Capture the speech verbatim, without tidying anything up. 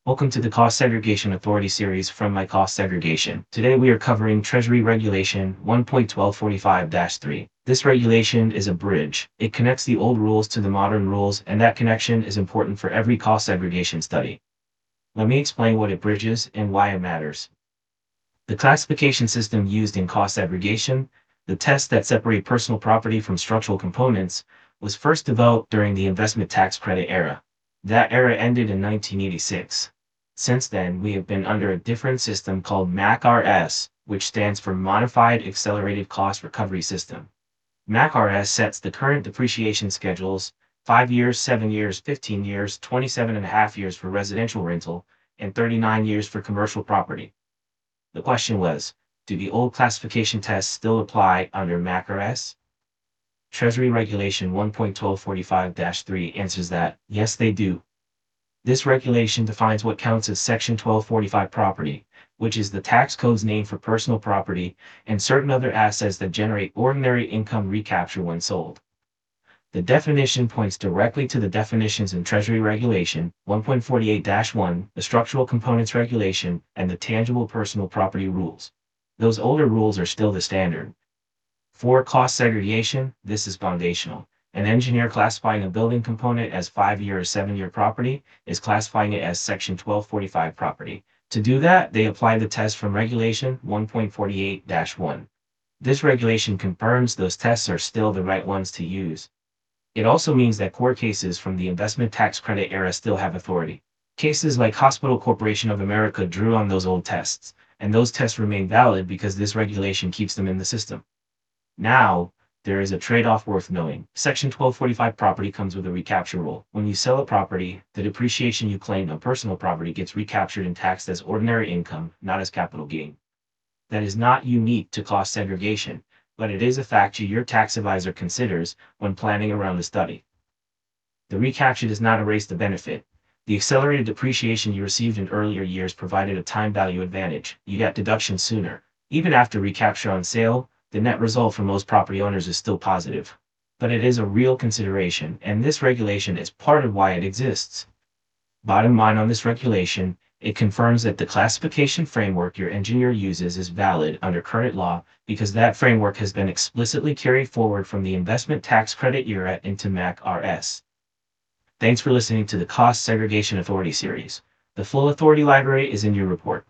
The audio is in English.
Welcome to the Cost Segregation Authority series from My Cost Segregation. Today we are covering Treasury Regulation one point twelve forty-five dash three. This regulation is a bridge. It connects the old rules to the modern rules, and that connection is important for every cost segregation study. Let me explain what it bridges and why it matters. The classification system used in cost segregation, the tests that separate personal property from structural components, was first developed during the investment tax credit era. That era ended in nineteen eighty-six. Since then, we have been under a different system called M A C R S, which stands for Modified Accelerated Cost Recovery System. M A C R S sets the current depreciation schedules, five years, seven years, fifteen years, twenty-seven and a half years for residential rental, and thirty-nine years for commercial property. The question was, do the old classification tests still apply under M A C R S? Treasury Regulation one point twelve forty-five dash three answers that, yes they do. This regulation defines what counts as Section twelve forty-five property, which is the tax code's name for personal property and certain other assets that generate ordinary income recapture when sold. The definition points directly to the definitions in Treasury Regulation one point forty-eight dash one, the Structural Components Regulation, and the Tangible Personal Property Rules. Those older rules are still the standard. For cost segregation, this is foundational. An engineer classifying a building component as five-year or seven-year property is classifying it as Section twelve forty-five property. To do that, they apply the test from Regulation one point forty-eight dash one. This regulation confirms those tests are still the right ones to use. It also means that court cases from the investment tax credit era still have authority. Cases like Hospital Corporation of America drew on those old tests, and those tests remain valid because this regulation keeps them in the system. Now, there is a trade-off worth knowing. Section twelve forty-five property comes with a recapture rule. When you sell a property, the depreciation you claimed on personal property gets recaptured and taxed as ordinary income, not as capital gain. That is not unique to cost segregation, but it is a factor your tax advisor considers when planning around the study. The recapture does not erase the benefit. The accelerated depreciation you received in earlier years provided a time value advantage. You got deductions sooner. Even after recapture on sale, the net result for most property owners is still positive. But it is a real consideration, and this regulation is part of why it exists. Bottom line on this regulation, it confirms that the classification framework your engineer uses is valid under current law because that framework has been explicitly carried forward from the investment tax credit era into M A C R S. Thanks for listening to the Cost Segregation Authority series. The full authority library is in your report.